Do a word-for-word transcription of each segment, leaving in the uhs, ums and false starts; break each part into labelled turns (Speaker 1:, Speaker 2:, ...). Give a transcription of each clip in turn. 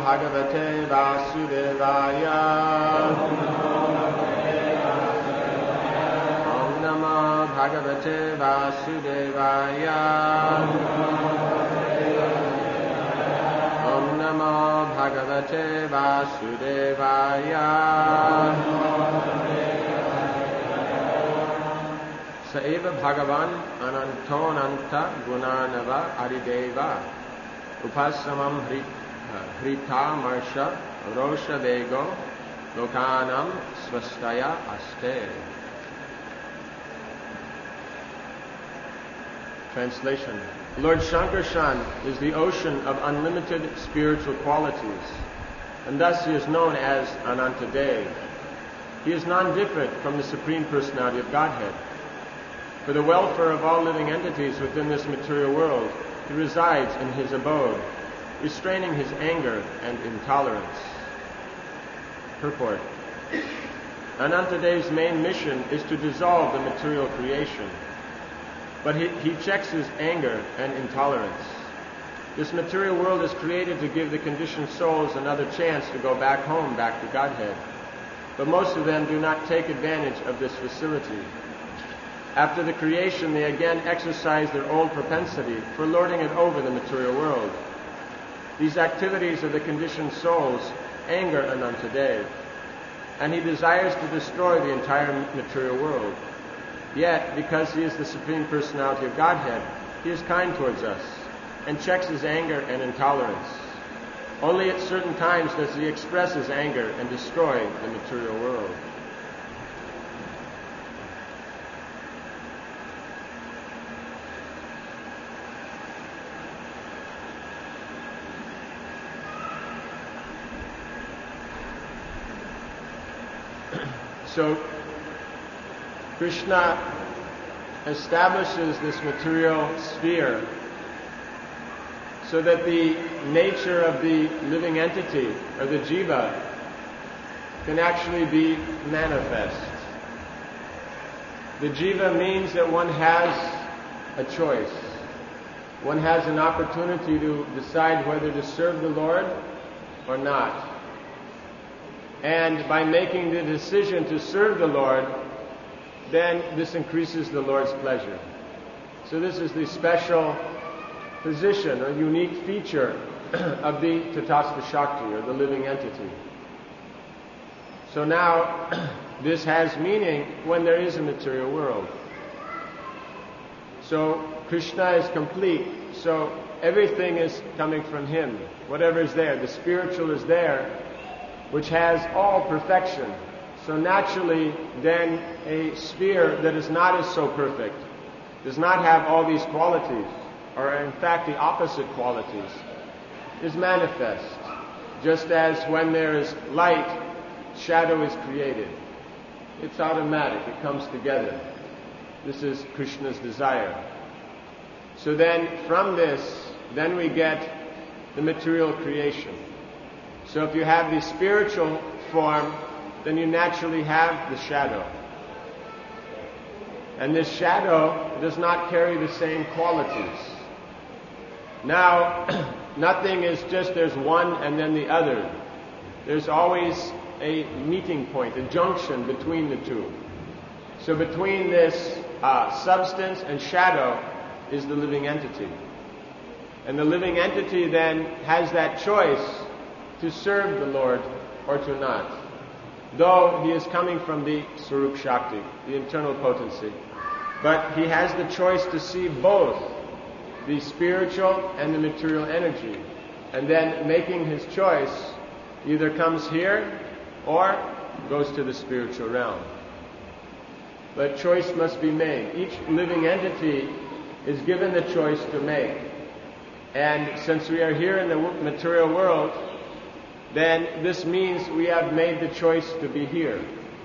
Speaker 1: Bhagavate Vasudevaya. Om Namo Bhagavate Vasudevaya. Om Namo Bhagavate Vasudevaya. Saeva Bhagavan Anantonanta Gunanava Adideva Upasamam Hrita Marsha Rosha Vego Lokanam Swastaya Aste. Translation. Lord Shankarshan is the ocean of unlimited spiritual qualities, and thus he is known as Anantadev. He is non-different from the Supreme Personality of Godhead. For the welfare of all living entities within this material world, he resides in his abode, restraining his anger and intolerance. Purport. Anantadev's main mission is to dissolve the material creation, but he, he checks his anger and intolerance. This material world is created to give the conditioned souls another chance to go back home, back to Godhead. But most of them do not take advantage of this facility. After the creation, they again exercise their old propensity for lording it over the material world. These activities of the conditioned souls anger Anantadev, and he desires to destroy the entire material world. Yet, because he is the Supreme Personality of Godhead, he is kind towards us and checks his anger and intolerance. Only at certain times does he express his anger and destroy the material world. So, Krishna establishes this material sphere so that the nature of the living entity, or the jiva, can actually be manifest. The jiva means that one has a choice. One has an opportunity to decide whether to serve the Lord or not. And by making the decision to serve the Lord, then this increases the Lord's pleasure. So this is the special position or unique feature of the Tatastha Shakti, or the living entity. So now, this has meaning when there is a material world. So Krishna is complete, so everything is coming from him. Whatever is there, the spiritual is there, which has all perfection. So naturally, then, a sphere that is not as so perfect, does not have all these qualities, or in fact the opposite qualities, is manifest. Just as when there is light, shadow is created. It's automatic, it comes together. This is Krishna's desire. So then, from this, then we get the material creation. So if you have the spiritual form, then you naturally have the shadow. And this shadow does not carry the same qualities. Now, nothing is just there's one and then the other. There's always a meeting point, a junction between the two. So between this uh, substance and shadow is the living entity. And the living entity then has that choice to serve the Lord or to not, though he is coming from the Swarup Shakti, the internal potency. But he has the choice to see both the spiritual and the material energy, and then making his choice either comes here or goes to the spiritual realm. But choice must be made. Each living entity is given the choice to make. And since we are here in the material world, then this means we have made the choice to be here.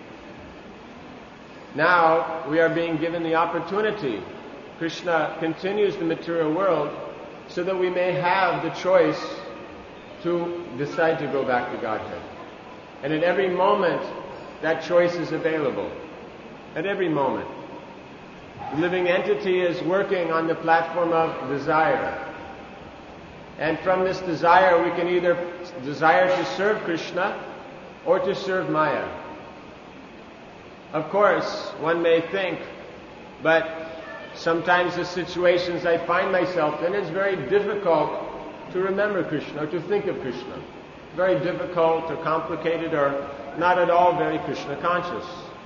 Speaker 1: Now we are being given the opportunity. Krishna continues the material world so that we may have the choice to decide to go back to Godhead. And at every moment, that choice is available. At every moment. The living entity is working on the platform of desire. And from this desire, we can either desire to serve Krishna or to serve Maya. Of course, one may think, but sometimes the situations I find myself in, it's very difficult to remember Krishna or to think of Krishna. Very difficult or complicated or not at all very Krishna conscious.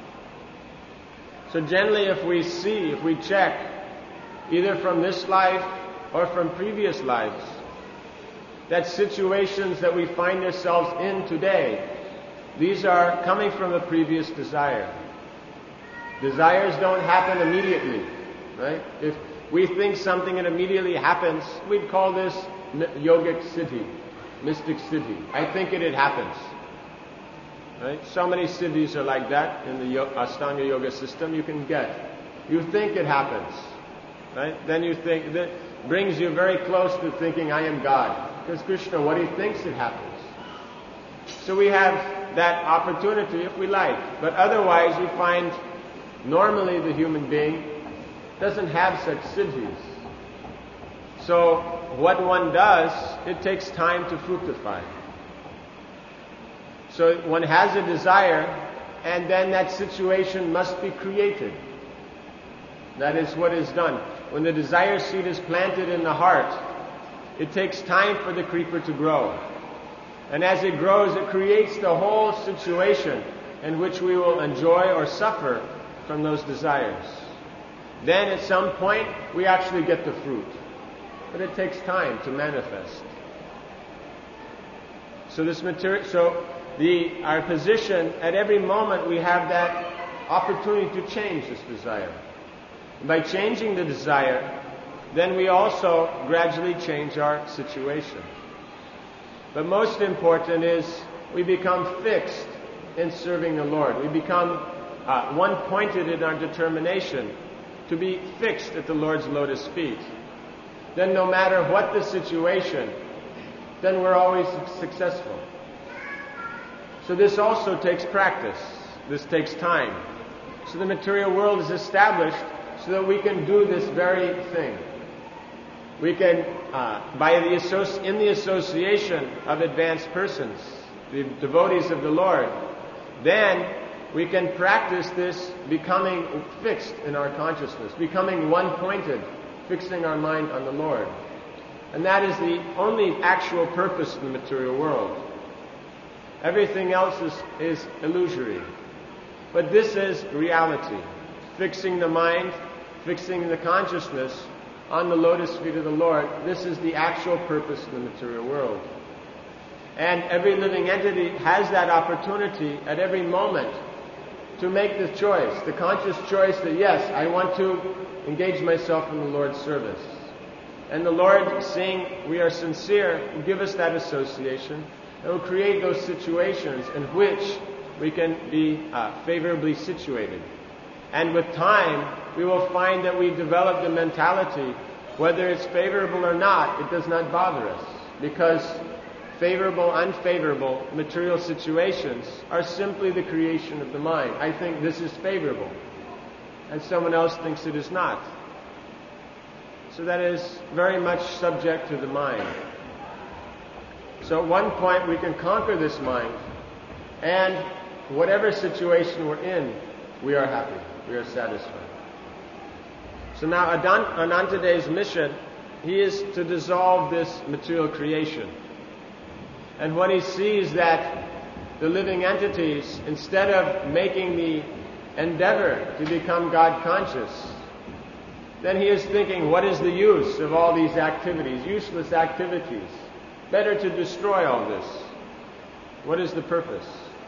Speaker 1: So generally, if we see, if we check, either from this life or from previous lives, that situations that we find ourselves in today, these are coming from a previous desire. Desires don't happen immediately, right? If we think something and immediately happens, we'd call this yogic siddhi, mystic siddhi. I think it, it happens. Right? So many siddhis are like that in the Ashtanga Yoga system you can get. You think it happens, right? Then you think, that brings you very close to thinking, I am God. Because Krishna, what he thinks, it happens. So we have that opportunity if we like. But otherwise we find normally the human being doesn't have such siddhis. So what one does, it takes time to fructify. So one has a desire, and then that situation must be created. That is what is done. When the desire seed is planted in the heart, it takes time for the creeper to grow. And as it grows, it creates the whole situation in which we will enjoy or suffer from those desires. Then at some point, we actually get the fruit. But it takes time to manifest. So this material, so the our position, at every moment we have that opportunity to change this desire. By changing the desire, then we also gradually change our situation. But most important is we become fixed in serving the Lord. We become uh, one-pointed in our determination to be fixed at the Lord's lotus feet. Then no matter what the situation, then we're always successful. So this also takes practice. This takes time. So the material world is established so that we can do this very thing. We can, uh, by the associ- in the association of advanced persons, the devotees of the Lord, then we can practice this becoming fixed in our consciousness, becoming one-pointed, fixing our mind on the Lord. And that is the only actual purpose in the material world. Everything else is, is illusory. But this is reality. Fixing the mind, fixing the consciousness on the lotus feet of the Lord, this is the actual purpose in the material world. And every living entity has that opportunity at every moment to make the choice, the conscious choice that yes, I want to engage myself in the Lord's service. And the Lord, seeing we are sincere, will give us that association and will create those situations in which we can be uh, favorably situated. And with time, we will find that we develop the mentality, whether it's favorable or not, it does not bother us. Because favorable, unfavorable material situations are simply the creation of the mind. I think this is favorable, and someone else thinks it is not. So that is very much subject to the mind. So at one point we can conquer this mind, and whatever situation we're in, we are happy, we are satisfied. So now Anantadeva's mission, he is to dissolve this material creation. And when he sees that the living entities, instead of making the endeavor to become God conscious, then he is thinking, what is the use of all these activities, useless activities? Better to destroy all this. What is the purpose?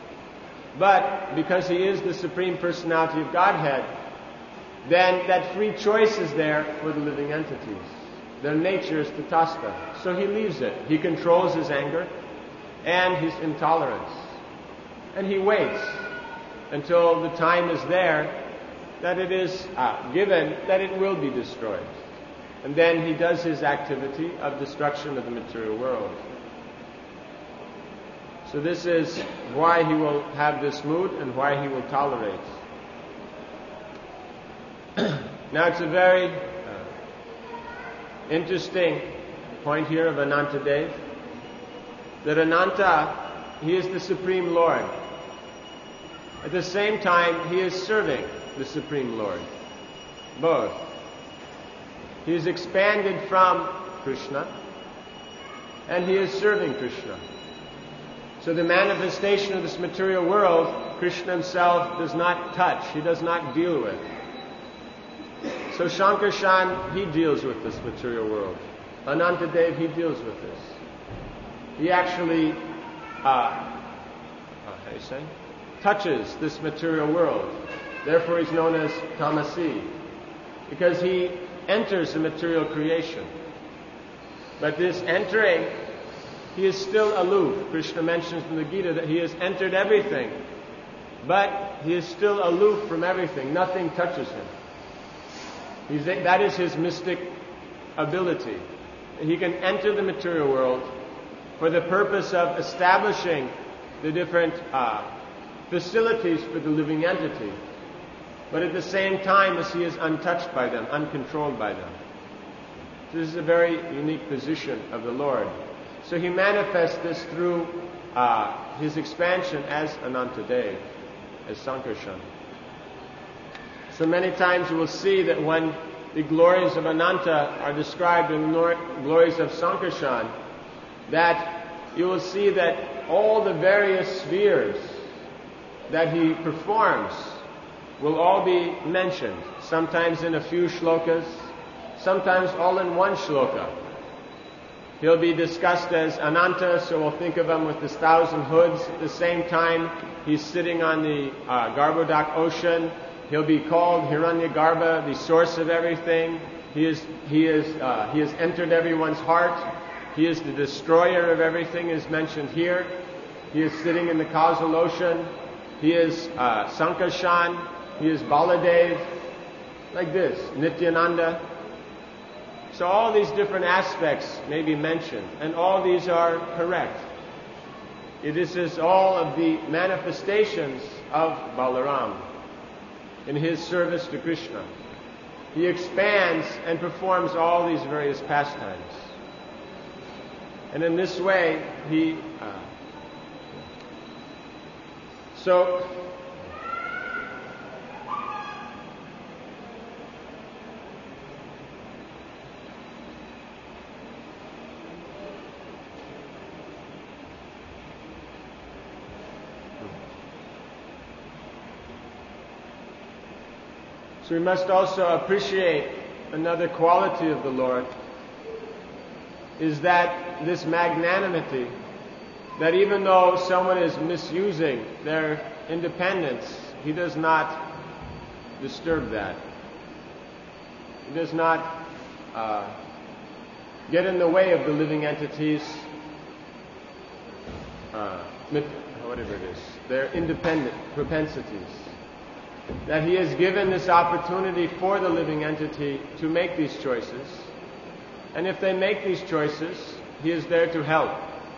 Speaker 1: But because he is the Supreme Personality of Godhead, then that free choice is there for the living entities. Their nature is tatastha. So he leaves it. He controls his anger and his intolerance. And he waits until the time is there that it is uh, given that it will be destroyed. And then he does his activity of destruction of the material world. So this is why he will have this mood and why he will tolerate. Now it's a very uh, interesting point here of Anantadev, that Ananta, he is the Supreme Lord. At the same time, he is serving the Supreme Lord. Both. He is expanded from Krishna, and he is serving Krishna. So the manifestation of this material world, Krishna himself does not touch, he does not deal with. So Shankarshan, he deals with this material world. Anantadev, he deals with this. He actually, uh, uh, how do you say, touches this material world. Therefore he's known as Tamasi, because he enters the material creation. But this entering, he is still aloof. Krishna mentions in the Gita that he has entered everything, but he is still aloof from everything. Nothing touches him. He's, that is his mystic ability. He can enter the material world for the purpose of establishing the different uh, facilities for the living entity, but at the same time as he is untouched by them, uncontrolled by them. This is a very unique position of the Lord. So he manifests this through uh, his expansion as Anantadev, as Sankarshan. So many times you will see that when the glories of Ananta are described in the glories of Sankarshan, that you will see that all the various spheres that he performs will all be mentioned, sometimes in a few shlokas, sometimes all in one shloka. He'll be discussed as Ananta, so we'll think of him with his thousand hoods. At the same time, he's sitting on the uh, Garbhodak ocean. He'll be called Hiranyagarbha, the source of everything. He is, he is, uh, he has entered everyone's heart. He is the destroyer of everything, is mentioned here. He is sitting in the causal ocean. He is uh, Sankarshan. He is Baladev. Like this, Nityananda. So all these different aspects may be mentioned, and all these are correct. It is just all of the manifestations of Balaram in his service to Krishna. He expands and performs all these various pastimes. And in this way, he... Uh, so... So we must also appreciate another quality of the Lord, is that this magnanimity, that even though someone is misusing their independence, he does not disturb that. He does not uh, get in the way of the living entities, uh, whatever it is, their independent propensities. That he has given this opportunity for the living entity to make these choices. And if they make these choices, he is there to help.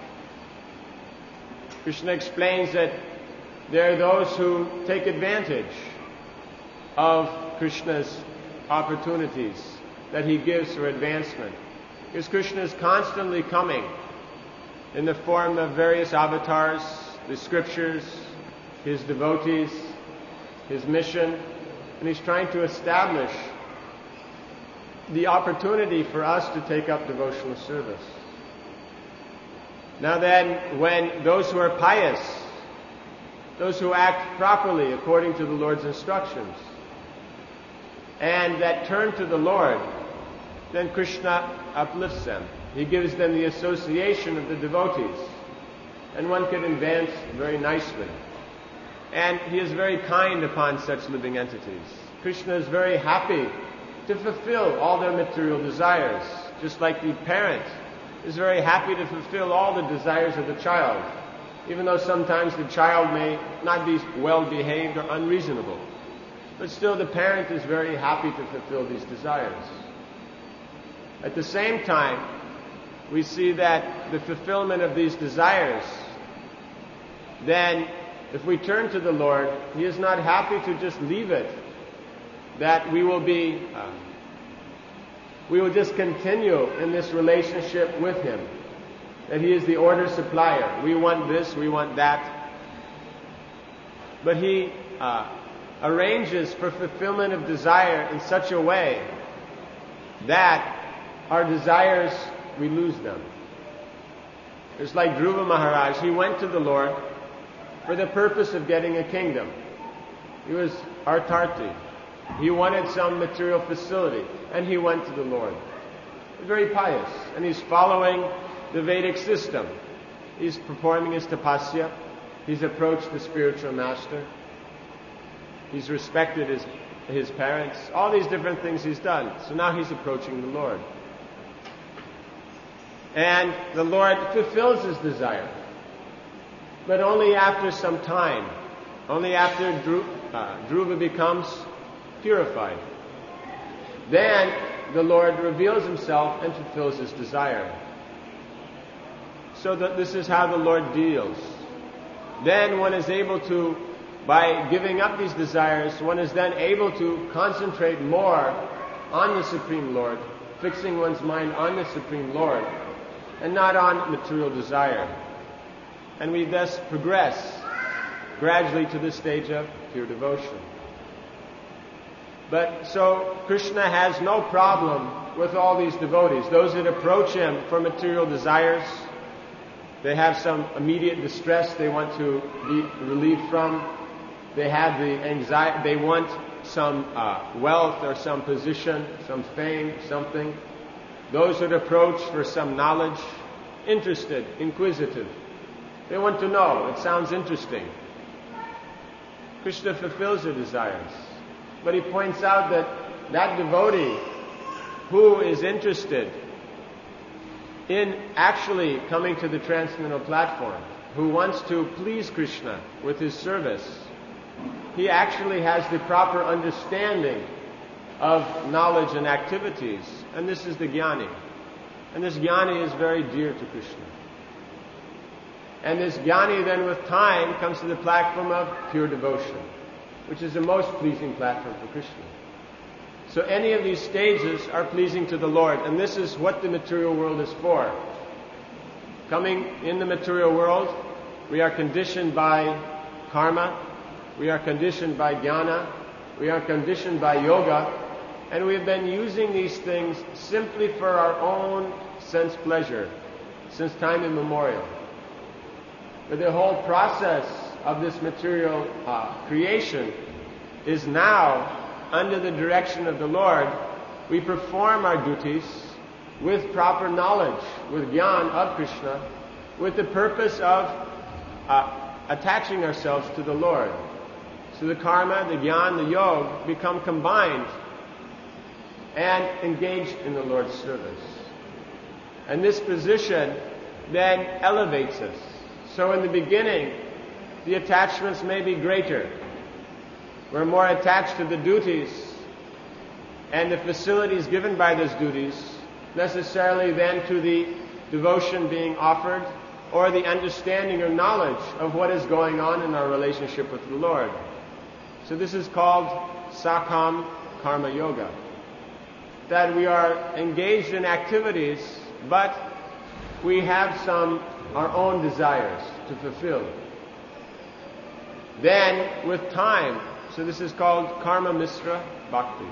Speaker 1: Krishna explains that there are those who take advantage of Krishna's opportunities that he gives for advancement. Because Krishna is constantly coming in the form of various avatars, the scriptures, his devotees, his mission, and he's trying to establish the opportunity for us to take up devotional service. Now then, when those who are pious, those who act properly according to the Lord's instructions, and that turn to the Lord, then Krishna uplifts them. He gives them the association of the devotees, and one can advance very nicely. And he is very kind upon such living entities. Krishna is very happy to fulfill all their material desires, just like the parent is very happy to fulfill all the desires of the child, even though sometimes the child may not be well behaved or unreasonable. But still the parent is very happy to fulfill these desires. At the same time, we see that the fulfillment of these desires, then if we turn to the Lord, he is not happy to just leave it, that we will be uh, we will just continue in this relationship with Him. That He is the order supplier. We want this, we want that. But He uh, arranges for fulfillment of desire in such a way that our desires, we lose them. It's like Dhruva Maharaj. He went to the Lord for the purpose of getting a kingdom. He was artarthi. He wanted some material facility, and he went to the Lord. Very pious, and he's following the Vedic system. He's performing his tapasya. He's approached the spiritual master. He's respected his, his parents. All these different things he's done. So now he's approaching the Lord. And the Lord fulfills his desire. But only after some time. Only after Dhruva, uh, Dhruva becomes purified. Then the Lord reveals himself and fulfills his desire. So that this is how the Lord deals. Then one is able to, by giving up these desires, one is then able to concentrate more on the Supreme Lord, fixing one's mind on the Supreme Lord, and not on material desire. And we thus progress gradually to the stage of pure devotion. But so Krishna has no problem with all these devotees. Those that approach him for material desires, they have some immediate distress they want to be relieved from. They have the anxiety, they want some uh, wealth or some position, some fame, something. Those that approach for some knowledge, interested, inquisitive. They want to know. It sounds interesting. Krishna fulfills their desires. But he points out that that devotee who is interested in actually coming to the transcendental platform, who wants to please Krishna with his service, he actually has the proper understanding of knowledge and activities. And this is the jnani. And this jnani is very dear to Krishna. And this jnani then with time comes to the platform of pure devotion, which is the most pleasing platform for Krishna. So any of these stages are pleasing to the Lord, and this is what the material world is for. Coming in the material world, we are conditioned by karma, we are conditioned by jnana, we are conditioned by yoga, and we have been using these things simply for our own sense pleasure since time immemorial. But the whole process of this material uh, creation is now under the direction of the Lord. We perform our duties with proper knowledge, with jnana of Krishna, with the purpose of uh, attaching ourselves to the Lord. So the karma, the jnana, the yoga become combined and engaged in the Lord's service. And this position then elevates us. So in the beginning, the attachments may be greater. We're more attached to the duties and the facilities given by those duties, necessarily than to the devotion being offered or the understanding or knowledge of what is going on in our relationship with the Lord. So this is called Sakam Karma Yoga. That we are engaged in activities, but we have some our own desires to fulfill. Then, with time, so this is called Karma Misra Bhakti.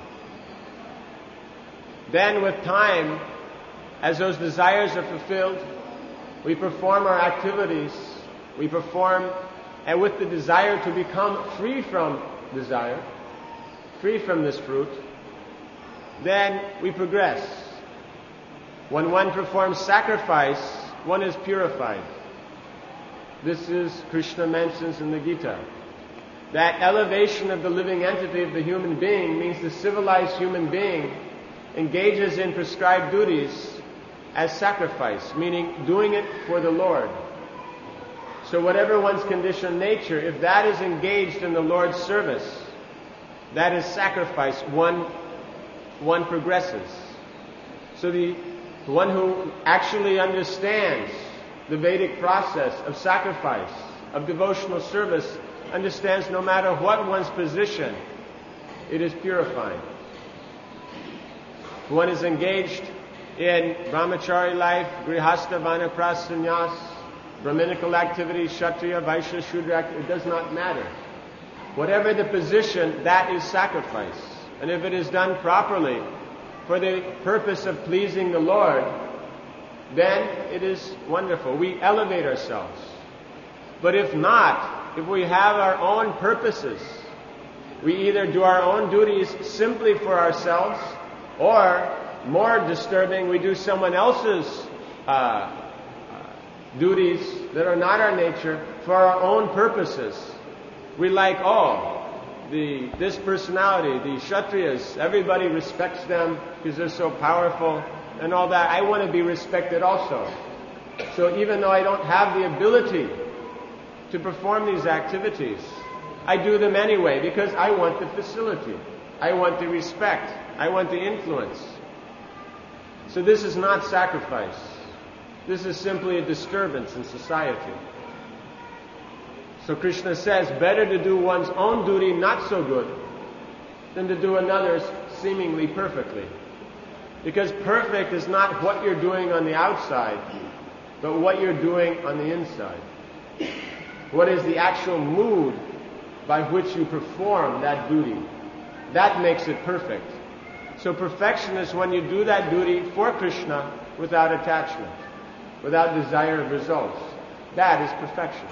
Speaker 1: Then, with time, as those desires are fulfilled, we perform our activities, we perform, and with the desire to become free from desire, free from this fruit, then we progress. When one performs sacrifice, one is purified. This is, Krishna mentions in the Gita. That elevation of the living entity of the human being means the civilized human being engages in prescribed duties as sacrifice, meaning doing it for the Lord. So whatever one's conditioned nature, if that is engaged in the Lord's service, that is sacrifice, one, one progresses. So the one who actually understands the Vedic process of sacrifice, of devotional service, understands no matter what one's position, it is purifying. One is engaged in brahmachari life, grihastha, vanaprastha, sannyas, brahminical activities, kshatriya, vaishya, shudra, it does not matter. Whatever the position, that is sacrifice. And if it is done properly for the purpose of pleasing the Lord, then it is wonderful. We elevate ourselves. But if not, if we have our own purposes, we either do our own duties simply for ourselves, or, more disturbing, we do someone else's uh, uh, duties that are not our nature for our own purposes. We like, oh, the this personality, the Kshatriyas, everybody respects them because they're so powerful and all that. I want to be respected also. So even though I don't have the ability to perform these activities, I do them anyway because I want the facility. I want the respect. I want the influence. So this is not sacrifice. This is simply a disturbance in society. So Krishna says, better to do one's own duty not so good than to do another's seemingly perfectly. Because perfect is not what you're doing on the outside, but what you're doing on the inside. What is the actual mood by which you perform that duty? That makes it perfect. So perfection is when you do that duty for Krishna without attachment, without desire of results. That is perfection.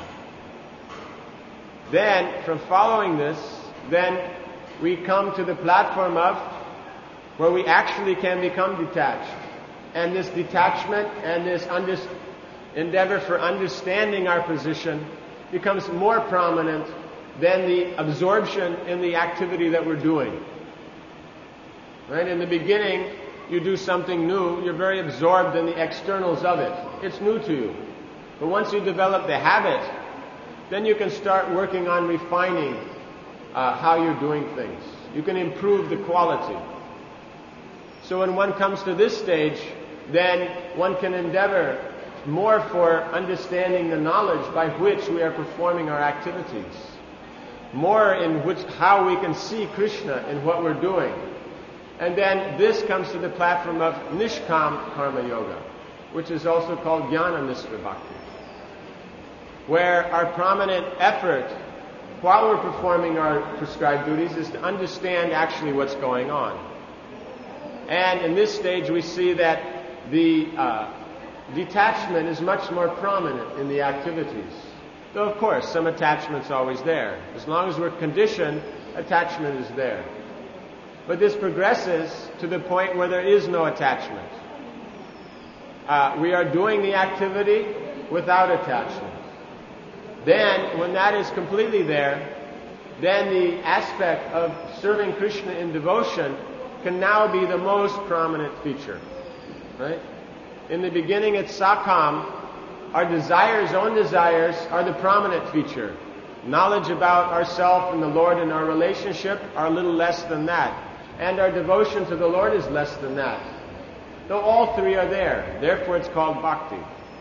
Speaker 1: Then, from following this, then we come to the platform of where we actually can become detached. And this detachment and this under- endeavor for understanding our position becomes more prominent than the absorption in the activity that we're doing. Right? In the beginning, you do something new, you're very absorbed in the externals of it. It's new to you. But once you develop the habit, then you can start working on refining uh, how you're doing things. You can improve the quality. So when one comes to this stage, then one can endeavor more for understanding the knowledge by which we are performing our activities. More in which how we can see Krishna in what we're doing. And then this comes to the platform of Nishkam Karma Yoga, which is also called Jnana Mishra Bhakti, where our prominent effort while we're performing our prescribed duties is to understand actually what's going on. And in this stage we see that the uh, detachment is much more prominent in the activities. Though of course some attachment's always there. As long as we're conditioned, attachment is there. But this progresses to the point where there is no attachment. Uh, we are doing the activity without attachment. Then, when that is completely there, then the aspect of serving Krishna in devotion can now be the most prominent feature. Right? In the beginning at Sakam, our desires, own desires, are the prominent feature. Knowledge about ourselves and the Lord and our relationship are a little less than that. And our devotion to the Lord is less than that. Though all three are there. Therefore it's called bhakti.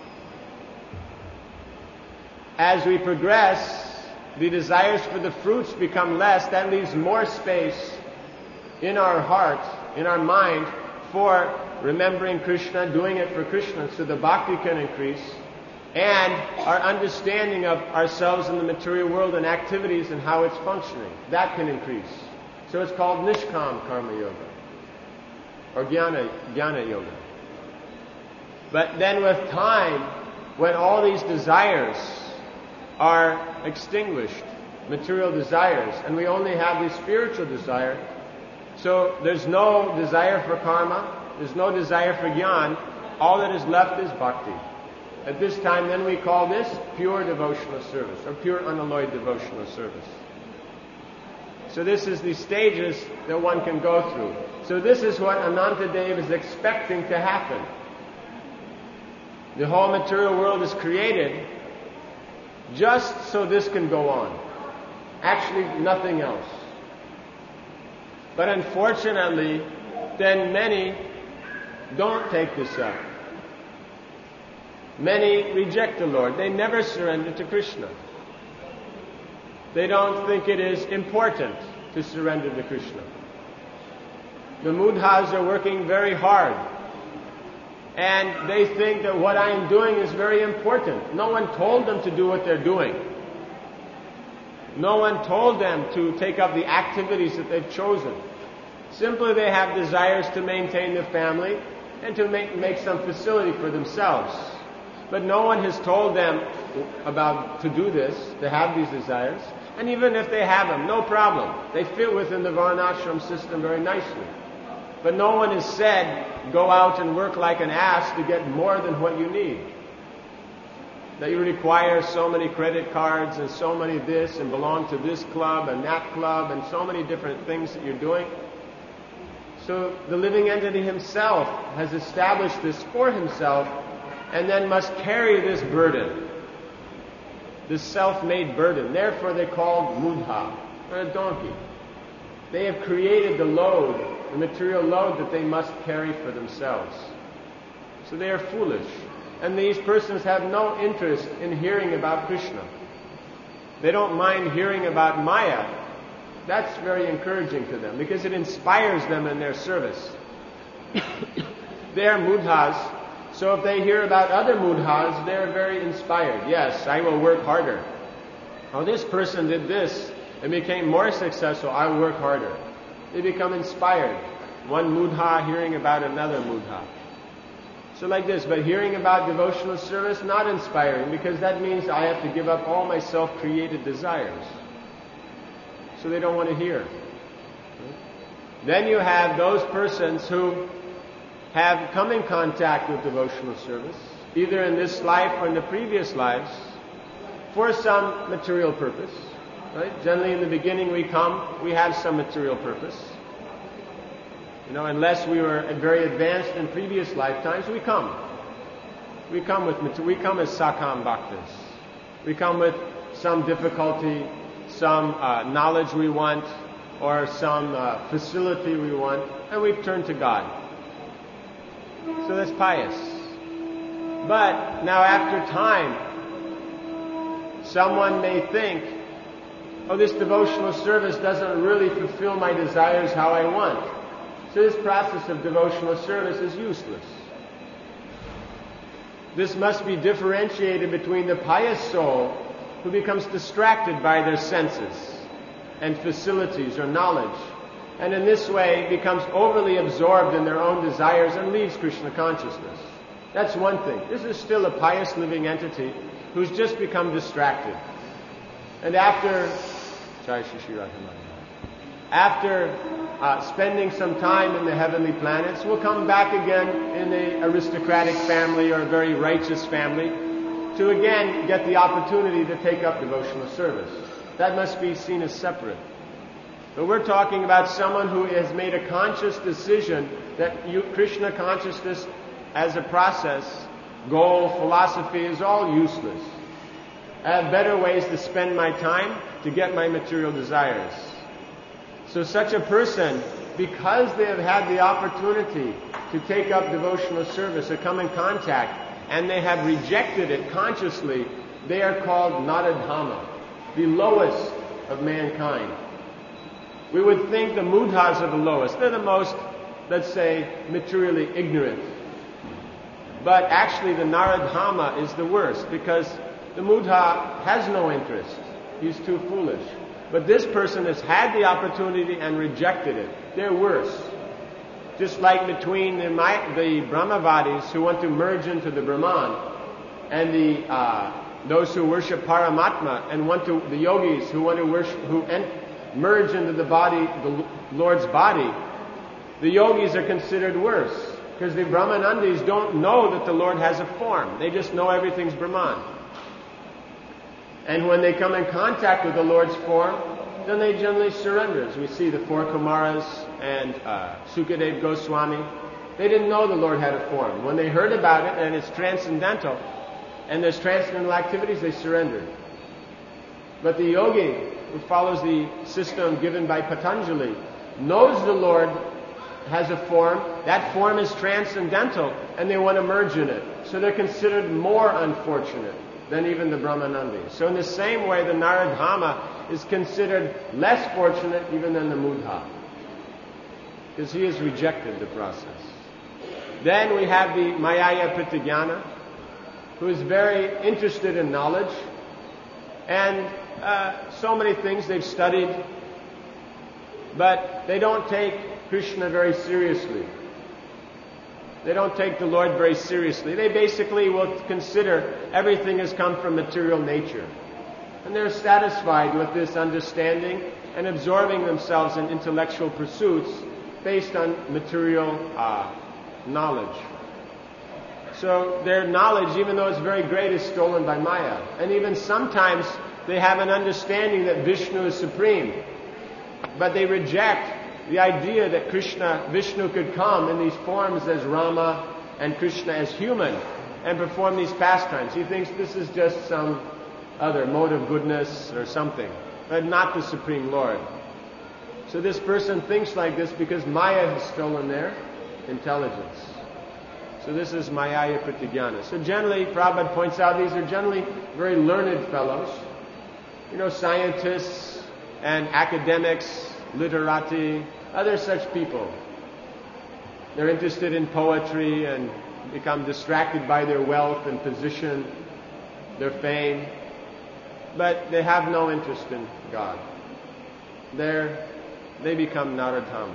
Speaker 1: As we progress, the desires for the fruits become less. That leaves more space in our heart, in our mind, for remembering Krishna, doing it for Krishna, so the bhakti can increase. And our understanding of ourselves in the material world and activities and how it's functioning, that can increase. So it's called Nishkam Karma Yoga, or Jnana, Jnana Yoga. But then with time, when all these desires are extinguished, material desires, and we only have the spiritual desire, so there's no desire for karma, there's no desire for jnana, all that is left is bhakti. At this time, then we call this pure devotional service, or pure unalloyed devotional service. So this is the stages that one can go through. So this is what Anantadev is expecting to happen. The whole material world is created just so this can go on. Actually, nothing else. But unfortunately, then many don't take this up. Many reject the Lord. They never surrender to Krishna. They don't think it is important to surrender to Krishna. The Mudhas are working very hard. And they think that what I am doing is very important. No one told them to do what they're doing. No one told them to take up the activities that they've chosen. Simply they have desires to maintain the family and to make, make some facility for themselves. But no one has told them about to do this, to have these desires. And even if they have them, no problem. They fit within the Varnashram system very nicely. But no one has said, go out and work like an ass to get more than what you need. That you require so many credit cards and so many this and belong to this club and that club and so many different things that you're doing. So the living entity himself has established this for himself and then must carry this burden, this self-made burden. Therefore they're called Mudha, or a donkey. They have created the load, the material load that they must carry for themselves. So they are foolish. And these persons have no interest in hearing about Krishna. They don't mind hearing about Maya. That's very encouraging to them because it inspires them in their service. They are Mudhas, so if they hear about other Mudhas, they're very inspired. Yes, I will work harder. Oh, this person did this and became more successful, I will work harder. They become inspired. One Mudha hearing about another Mudha. So like this, but hearing about devotional service, not inspiring, because that means I have to give up all my self-created desires. So they don't want to hear. Then you have those persons who have come in contact with devotional service, either in this life or in the previous lives, for some material purpose. Right? Generally in the beginning we come, we have some material purpose. You know, unless we were very advanced in previous lifetimes, we come. We come with we come as Sakam Bhaktas. We come with some difficulty, some uh, knowledge we want, or some uh, facility we want, and we turn to God. So that's pious. But now after time, someone may think, oh, this devotional service doesn't really fulfill my desires how I want. So this process of devotional service is useless. This must be differentiated between the pious soul who becomes distracted by their senses and facilities or knowledge, and in this way becomes overly absorbed in their own desires and leaves Krishna consciousness. That's one thing. This is still a pious living entity who's just become distracted. And after after uh, spending some time in the heavenly planets, will come back again in an aristocratic family or a very righteous family to again get the opportunity to take up devotional service. That must be seen as separate. But we're talking about someone who has made a conscious decision that you, Krishna consciousness as a process, goal, philosophy is all useless. I have better ways to spend my time to get my material desires. So such a person, because they have had the opportunity to take up devotional service or come in contact, and they have rejected it consciously, they are called Naradhama, the lowest of mankind. We would think the Mudhas are the lowest. They're the most, let's say, materially ignorant. But actually the Naradhama is the worst, because the Mudha has no interest. He's too foolish. But this person has had the opportunity and rejected it. They're worse. Just like between the, the Brahmavadis who want to merge into the Brahman and the uh, those who worship Paramatma and want to the yogis who want to worship who en- merge into the body, the Lord's body. The yogis are considered worse because the Brahmanandis don't know that the Lord has a form. They just know everything's Brahman. And when they come in contact with the Lord's form, then they generally surrender. As we see the four Kumaras and uh, Sukadev Goswami, they didn't know the Lord had a form. When they heard about it and it's transcendental, and there's transcendental activities, they surrendered. But the yogi who follows the system given by Patanjali knows the Lord has a form. That form is transcendental, and they want to merge in it. So they're considered more unfortunate than even the Brahmanandis. So in the same way, the Naradhama is considered less fortunate even than the Mudha. because he has rejected the process. Then we have the Mayaya Prityagyana, who is very interested in knowledge, and uh, so many things they've studied, but they don't take Krishna very seriously. They don't take the Lord very seriously. They basically will consider everything has come from material nature. And they're satisfied with this understanding and absorbing themselves in intellectual pursuits based on material uh, knowledge. So their knowledge, even though it's very great, is stolen by Maya. And even sometimes they have an understanding that Vishnu is supreme, but they reject the idea that Krishna, Vishnu could come in these forms as Rama and Krishna as human and perform these pastimes. He thinks this is just some other mode of goodness or something, but not the Supreme Lord. So this person thinks like this because Maya has stolen their intelligence. So this is Mayaya Prityagyana. So generally, Prabhupada points out, these are generally very learned fellows. You know, scientists and academics, literati, other such people. They're interested in poetry and become distracted by their wealth and position, their fame, but they have no interest in God. They're, they become Narottama.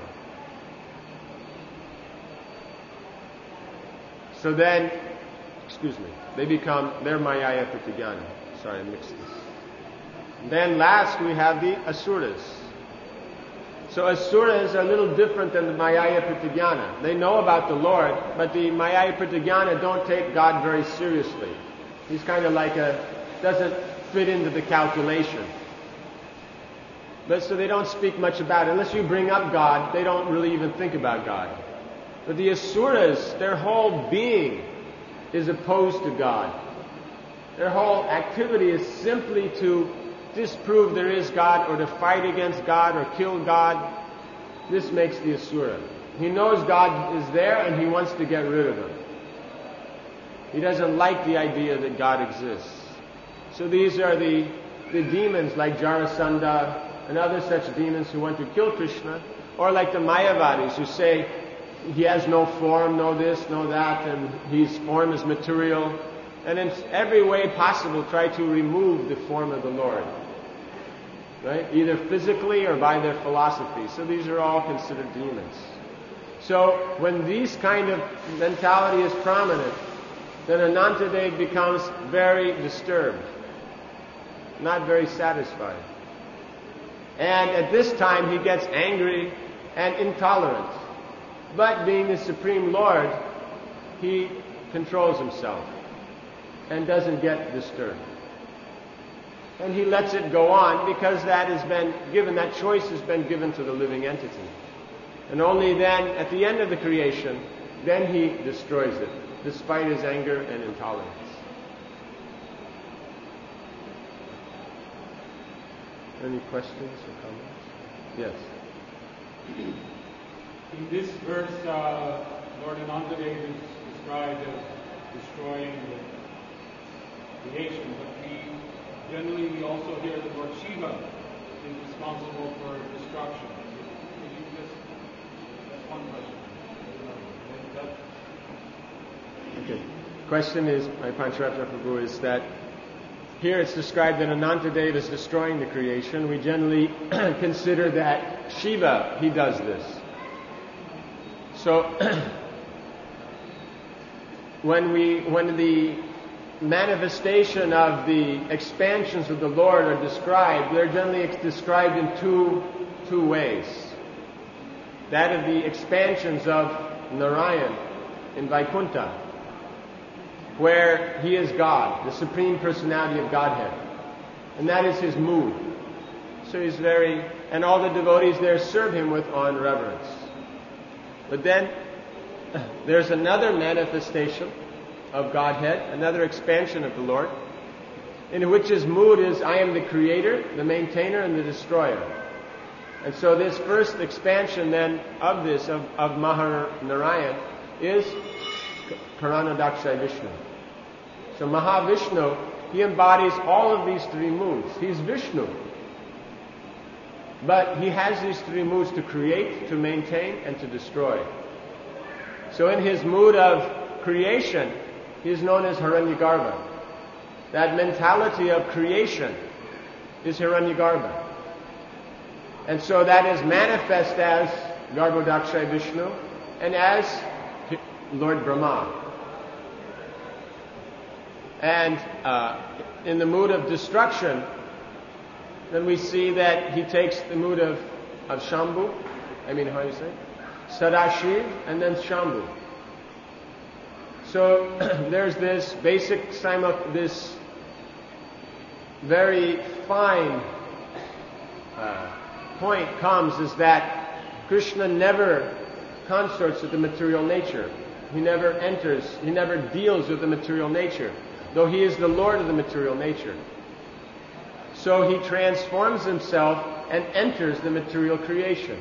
Speaker 1: So then, excuse me, they become, they're Mayaya Prityagyana. Sorry, I mixed this. Then last we have the Asuras. So Asuras are a little different than the Mayaya Prityagyana. They know about the Lord, but the Mayaya Prityagyana don't take God very seriously. He's kind of like a, doesn't fit into the calculation. But so they don't speak much about it. Unless you bring up God, they don't really even think about God. But the Asuras, their whole being is opposed to God. Their whole activity is simply to disprove there is God or to fight against God or kill God. This makes the Asura. He knows God is there and he wants to get rid of him. He doesn't like the idea that God exists. So these are the, the demons like Jarasandha and other such demons who want to kill Krishna, or like the Mayavadis who say he has no form, no this, no that, and his form is material, and in every way possible try to remove the form of the Lord. Right? Either physically or by their philosophy. So these are all considered demons. So when these kind of mentality is prominent, then Anantadev becomes very disturbed, not very satisfied. And at this time he gets angry and intolerant. But being the Supreme Lord, he controls himself and doesn't get disturbed. And he lets it go on because that has been given, that choice has been given to the living entity. And only then, at the end of the creation, then he destroys it, despite his anger and intolerance. Any questions or comments? Yes.
Speaker 2: In this verse, uh, Lord Anantadev is described as destroying the creation, but we generally we also hear that Lord Shiva is responsible for destruction. Could you just, that's one question.
Speaker 1: Okay. Question is, my Pancharatna Prabhu, is that here it's described that Anantadev is destroying the creation. We generally consider that Shiva, he does this. So, when we, when the manifestation of the expansions of the Lord are described, they're generally described in two, two ways. That of the expansions of Narayan in Vaikuntha, where he is God, the Supreme Personality of Godhead. And that is his mood. So he's very, and all the devotees there serve him with awe and reverence. But then there's another manifestation of Godhead, another expansion of the Lord, in which his mood is, I am the creator, the maintainer, and the destroyer. And so this first expansion then of this, of, of Mahanarayan, is Karanadakshay Vishnu. So Mahavishnu, he embodies all of these three moods. He's Vishnu. But he has these three moods: to create, to maintain, and to destroy. So in his mood of creation, he is known as Hiranyagarbha. That mentality of creation is Hiranyagarbha. And so that is manifest as Garbhodakshay Vishnu and as Lord Brahma. And uh, in the mood of destruction, then we see that he takes the mood of, of Shambhu, I mean, how do you say? Sadashiv, and then Shambhu. So there's this basic, this very fine uh, point comes is that Krishna never consorts with the material nature. He never enters, he never deals with the material nature, though he is the Lord of the material nature. So he transforms himself and enters the material creation.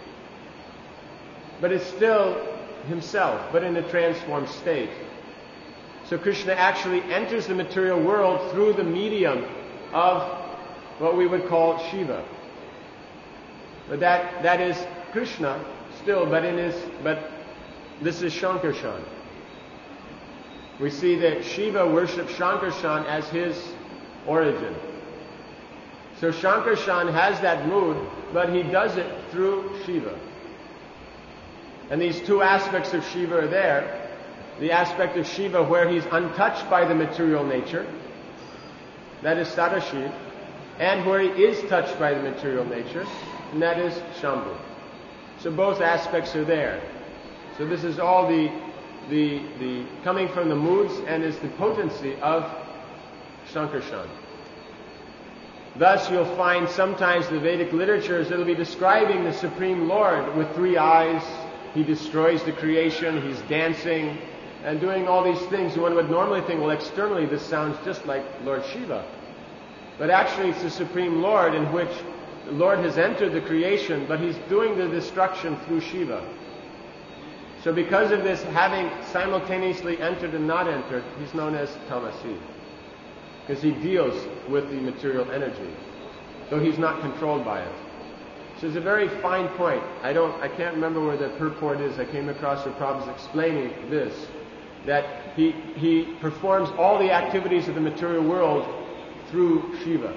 Speaker 1: But it's still himself, but in a transformed state. So Krishna actually enters the material world through the medium of what we would call Shiva. But that that is Krishna still, but in his but this is Shankarshan. We see that Shiva worships Shankarshan as his origin. So Shankarshan has that mood, but he does it through Shiva. And these two aspects of Shiva are there. The aspect of Shiva where he's untouched by the material nature, that is Sadashiv, and where he is touched by the material nature, and that is Shambhu. So both aspects are there. So this is all the the the coming from the moods and is the potency of Shankarshan. Thus you'll find sometimes the Vedic literatures it'll be describing the Supreme Lord with three eyes. He destroys the creation, he's dancing and doing all these things. One would normally think, well, externally this sounds just like Lord Shiva. But actually it's the Supreme Lord in which the Lord has entered the creation, but he's doing the destruction through Shiva. So because of this, having simultaneously entered and not entered, he's known as Tamasi. Because he deals with the material energy, though he's not controlled by it. So it's a very fine point. I don't, I can't remember where the purport is. I came across where Prabhupada's explaining this, that he he performs all the activities of the material world through Shiva.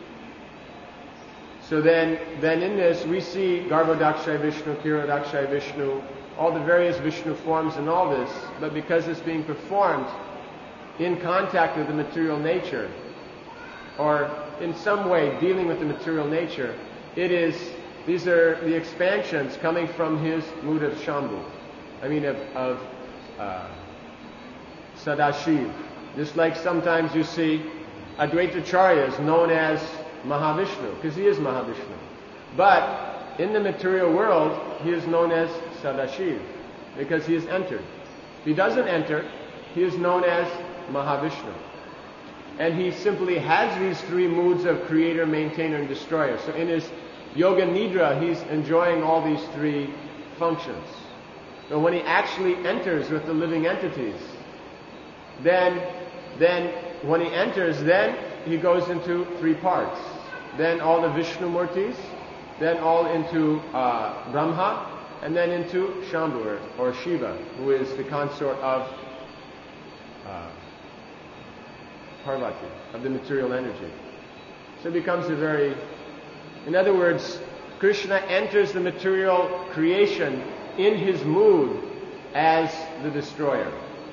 Speaker 1: So then, then in this we see Garbhodakshay Vishnu, Kirodakshay Vishnu, all the various Vishnu forms and all this, but because it's being performed in contact with the material nature, or in some way dealing with the material nature, it is, these are the expansions coming from his mood of Shambhu. I mean of, of uh, Sadashiv. Just like sometimes you see Advaitacharya is known as Mahavishnu, because he is Mahavishnu. But in the material world, he is known as Sadashiv, because he has entered. If he doesn't enter, he is known as Mahavishnu. And he simply has these three moods of creator, maintainer, and destroyer. So in his Yoga Nidra, he's enjoying all these three functions. But when he actually enters with the living entities, then, then when he enters, then he goes into three parts. Then all the Vishnu Murtis, then all into uh, Brahma, and then into Shambhu, or Shiva, who is the consort of uh, Parvati, of the material energy. So it becomes a very, in other words, Krishna enters the material creation in his mood as the destroyer.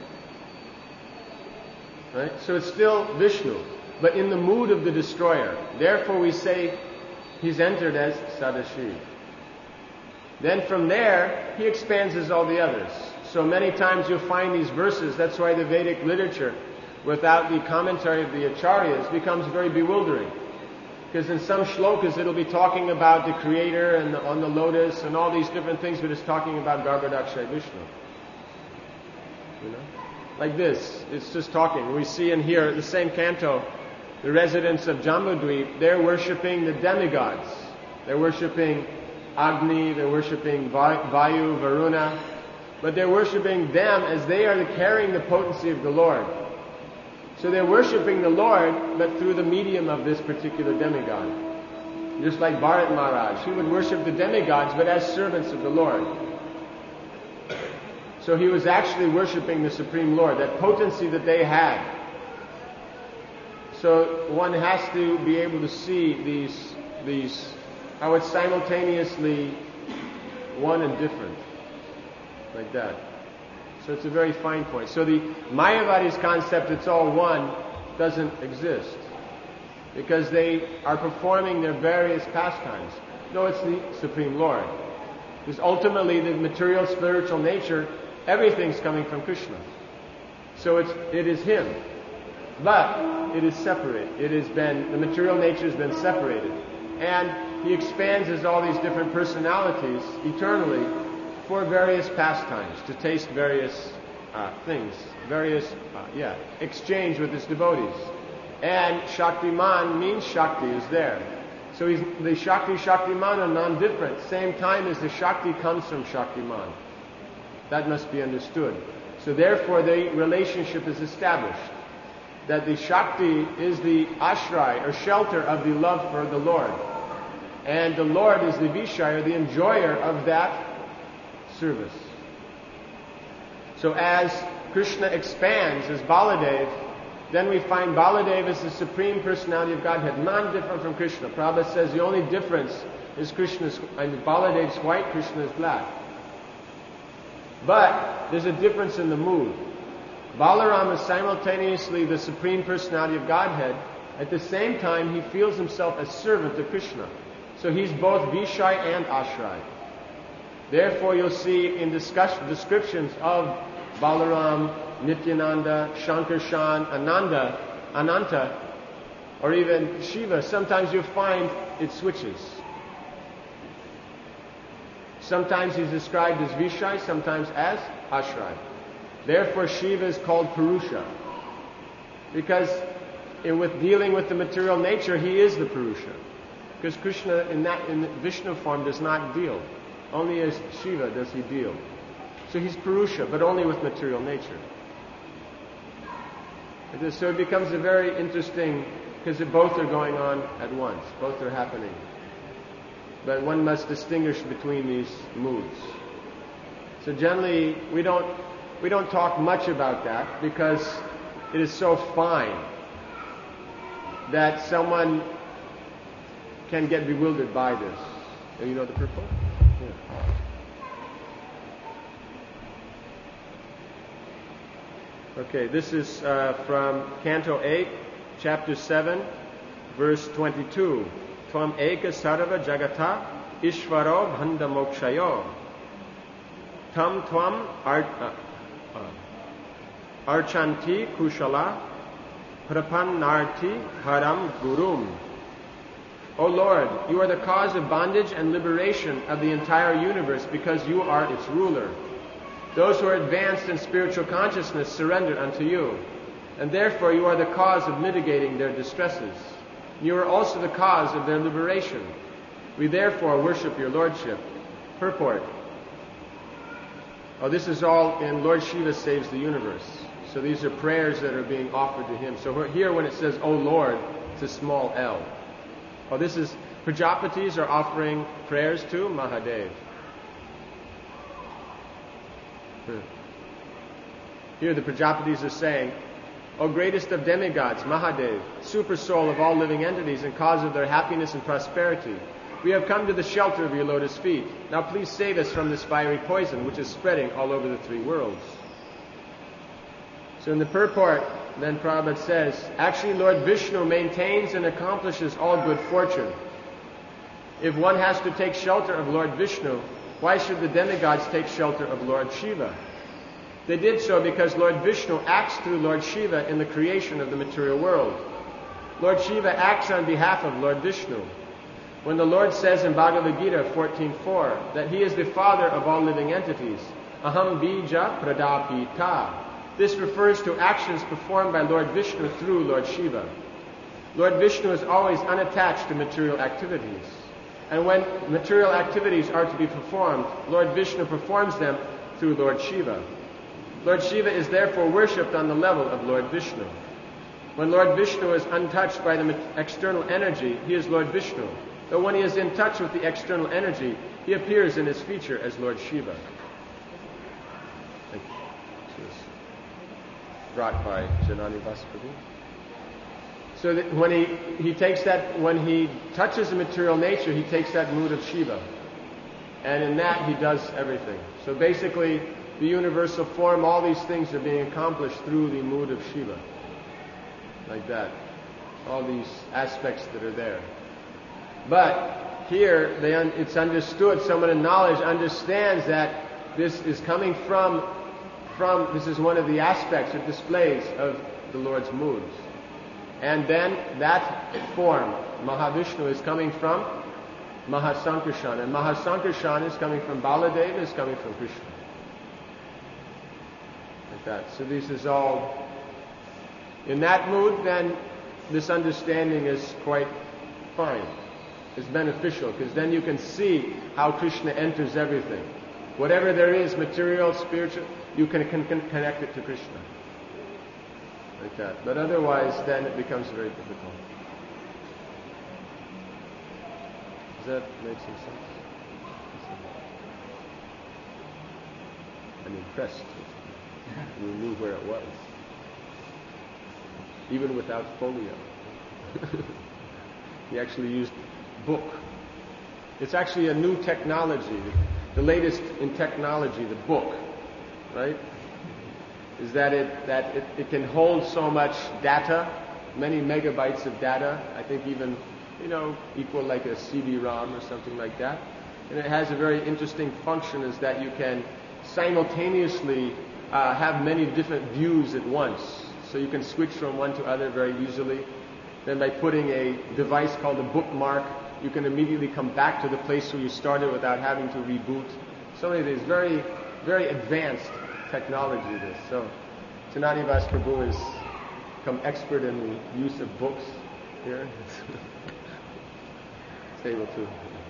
Speaker 1: Right? So it's still Vishnu, but in the mood of the destroyer. Therefore we say he's entered as Sadashiv. Then from there, he expands as all the others. So many times you'll find these verses, that's why the Vedic literature, without the commentary of the Acharyas, becomes very bewildering. Because in some shlokas it'll be talking about the creator and the, on the lotus and all these different things, but it's talking about Garbhodakshay Vishnu. You know? Like this, it's just talking. We see in here, the same canto, the residents of Jambudvip, they're worshipping the demigods. They're worshipping Agni, they're worshipping Vayu, Varuna, but they're worshipping them as they are carrying the potency of the Lord. So they're worshipping the Lord, but through the medium of this particular demigod. Just like Bharat Maharaj, he would worship the demigods, but as servants of the Lord. So he was actually worshiping the Supreme Lord, that potency that they had. So one has to be able to see these, these, how it's simultaneously one and different, like that. So it's a very fine point. So the Mayavadi's concept, it's all one, doesn't exist, because they are performing their various pastimes. No, it's the Supreme Lord. Because ultimately the material spiritual nature, everything's coming from Krishna. So it's, it is Him. But it is separate. It has been, the material nature has been separated. And He expands as all these different personalities eternally for various pastimes, to taste various uh, things, various, uh, yeah, exchange with His devotees. And Shaktiman means Shakti is there. So he's, the Shakti, Shaktiman are non-different. Same time as the Shakti comes from Shaktiman. That must be understood. So therefore the relationship is established. That the Shakti is the ashray, or shelter of the love for the Lord. And the Lord is the Vishaya, the enjoyer of that service. So as Krishna expands as Baladev, then we find Baladev is the Supreme Personality of Godhead, non-different from Krishna. Prabhupada says the only difference is Krishna's, I mean, Baladev's white, Krishna is black. But there's a difference in the mood. Balaram is simultaneously the Supreme Personality of Godhead. At the same time, he feels himself as servant to Krishna. So he's both Vishai and Ashray. Therefore, you'll see in discussion, descriptions of Balaram, Nityananda, Shankarshan, Ananda, Ananta, or even Shiva, sometimes you'll find it switches. Sometimes he's described as Vishai, sometimes as Ashray. Therefore, Shiva is called Purusha. Because in, with dealing with the material nature, he is the Purusha. Because Krishna in that in Vishnu form does not deal. Only as Shiva does he deal. So he's Purusha, but only with material nature. So it becomes a very interesting, because both are going on at once. Both are happening. But one must distinguish between these moods. So generally, we don't we don't talk much about that because it is so fine that someone can get bewildered by this. And you know the purport? Yeah. Okay, this is uh, from Canto eight, Chapter seven, verse twenty-two. Tvam eka sarva jagata ishvaro bhanda mokshayo. Tam tvam ar- uh, uh, archanti kushala prapannarti haram gurum. O Lord, you are the cause of bondage and liberation of the entire universe because you are its ruler. Those who are advanced in spiritual consciousness surrender unto you, and therefore you are the cause of mitigating their distresses. You are also the cause of their liberation. We therefore worship your Lordship. Purport. Oh, this is all in Lord Shiva Saves the Universe. So these are prayers that are being offered to him. So here when it says, O Lord, it's a small L. Oh, this is, Prajapatis are offering prayers to Mahadev. Here the Prajapatis are saying, O greatest of demigods, Mahadev, super soul of all living entities and cause of their happiness and prosperity, we have come to the shelter of your lotus feet. Now please save us from this fiery poison which is spreading all over the three worlds. So in the purport, then Prabhupada says, actually Lord Vishnu maintains and accomplishes all good fortune. If one has to take shelter of Lord Vishnu, why should the demigods take shelter of Lord Shiva? They did so because Lord Vishnu acts through Lord Shiva in the creation of the material world. Lord Shiva acts on behalf of Lord Vishnu. When the Lord says in Bhagavad Gita fourteen four that he is the father of all living entities, Aham bija pradapita. This refers to actions performed by Lord Vishnu through Lord Shiva. Lord Vishnu is always unattached to material activities. And when material activities are to be performed, Lord Vishnu performs them through Lord Shiva. Lord Shiva is therefore worshipped on the level of Lord Vishnu. When Lord Vishnu is untouched by the external energy, he is Lord Vishnu. But when he is in touch with the external energy, he appears in his feature as Lord Shiva. This was brought by Janani Vasaprabhu. So that when he, he takes that, when he touches the material nature, he takes that mood of Shiva. And in that he does everything. So basically, the universal form, all these things are being accomplished through the mood of Shiva. Like that. All these aspects that are there. But here, they un- it's understood, someone in knowledge understands that this is coming from, from, this is one of the aspects or displays of the Lord's moods. And then that form, Mahavishnu, is coming from Mahasankarshan. And Mahasankarshan is coming from Baladeva, is coming from Krishna. Like that. So this is all, in that mood, then this understanding is quite fine. It's beneficial, because then you can see how Krishna enters everything. Whatever there is, material, spiritual, you can, can, can connect it to Krishna. Like that. But otherwise, then it becomes very difficult. Does that make some sense? I'm impressed. You knew where it was. Even without folio. He actually used book. It's actually a new technology, the latest in technology, the book, right? Is that it that it, it can hold so much data, many megabytes of data, I think even, you know, equal like a C D ROM or something like that. And it has a very interesting function, is that you can simultaneously uh, have many different views at once. So you can switch from one to other very easily. Then by putting a device called a bookmark, you can immediately come back to the place where you started without having to reboot. So it is very, very advanced technology, this. So Janani Vasaprabhu has become expert in the use of books here. It's able to.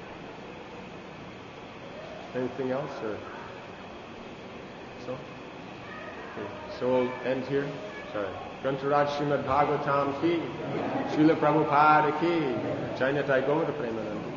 Speaker 1: Anything else? Or so? Okay. So we'll end here. Sorry. Grantaraj Srimad Bhagavatam ki, Srila Prabhupada ki, Chaitanya Thakur Premanand.